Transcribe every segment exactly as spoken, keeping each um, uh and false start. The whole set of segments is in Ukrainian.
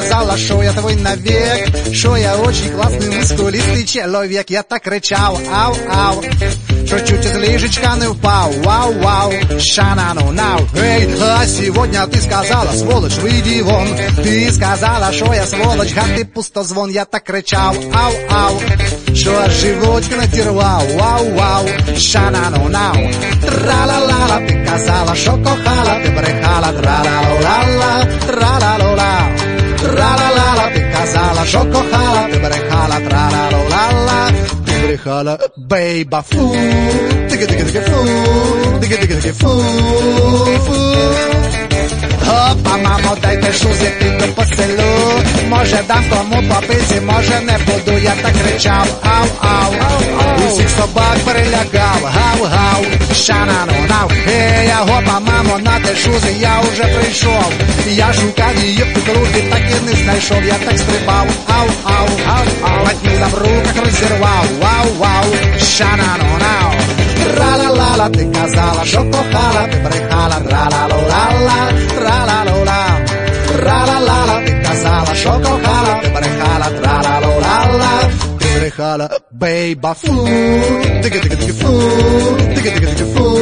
сказала, що я твій навік, що я очень класний мускулистий чоловік. Я так кричав, ау, ау, що чуть із ліжечка не впав. Вау, вау, шанану, нау. Эй, а сегодня ты сказала, сволочь, выйди вон. Ты сказала, що я сволочь, га ти пустозвон. Я так кричав, ау, ау, що аж животик надірвав. Вау, вау, шанану, нау. Тра-ла-ла-ла, ти казала, що кохала, ти брехала. Тра-ла-ла-ла, тра-ла-ла-ла. Тра-ла-ла-ла, ти казала, що кохала, ти брехала. Тра-ла-ла-ла, ти брехала, бейба, фу. Тики-тики-тики, фу. Тики-тики-тики, фу, фу. Опа, мамо, дайте шуз, я піду по селу. Може дам кому по пизі, може не буду. Я так кричав, ау, ау, усіх собак перелякав. Гав, гав, шанану, нав. Ей, я гопа, мамо, на те шузи, я уже прийшов. Я шукав її в круги, так і не знайшов. Я так стрибав, ау, ау, ау, ау. Матьміла в руках розірвав, вау, вау, шанану, нав. Тра-ла-ла-ла, ти казала, що кохала, ти брехала. Тра-ла-ла-ла, тра-ла-ла-ла. Тра-ла-ла-ла, ти казала, що кохала, ти брехала. Тра-ла-ла-ла, ти брехала, бейба, фу. Тики-тики-тики, фу. Тики-тики-тики, фу.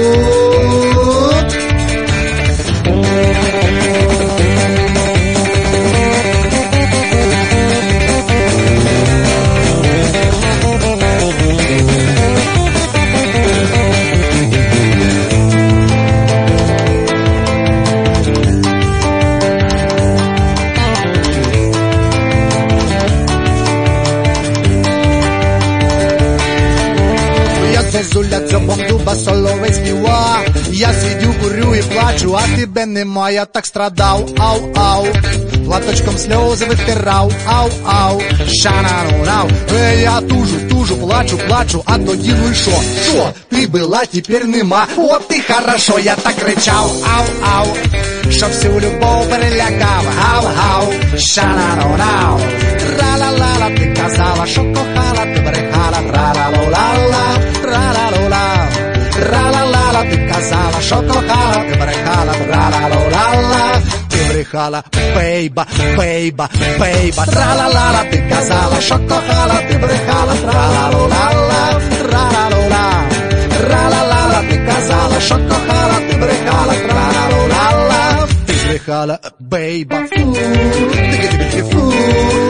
Зозуля дзьобом дуба соловей співа. Я сидю, курю і плачу, а тебе нема. Я так страдав, ау, ау. Платочком сльози витирав, ау, ау. Шанану, нау. Ей, я тужу, тужу, плачу, плачу, а тоді ну і шо? Шо? Ти була, тепер нема. От ти хорошо, я так кричав, ау, ау. Що всю любов перелякав, гав, гав. Шанану, нау. Тра-ла-ла-ла, ти казала, що кохала, ти брехала. Тра-ла-ла-ла-ла. Тра-ла-ла-ла, тра-ла-ла-ла, ти казала, що кохала, ти брехала. Тра-ла-ла-ла, ти брехала, бейба, бейба, бейба. Тра-ла-ла-ла, ти казала, що кохала, ти брехала. Тра-ла-ла-ла, тра-ла-ла-ла. Тра-ла-ла-ла, ти казала, що кохала, ти брехала. Тра-ла-ла-ла, ти брехала, бейба, фу. Тики-тики-тики, фу.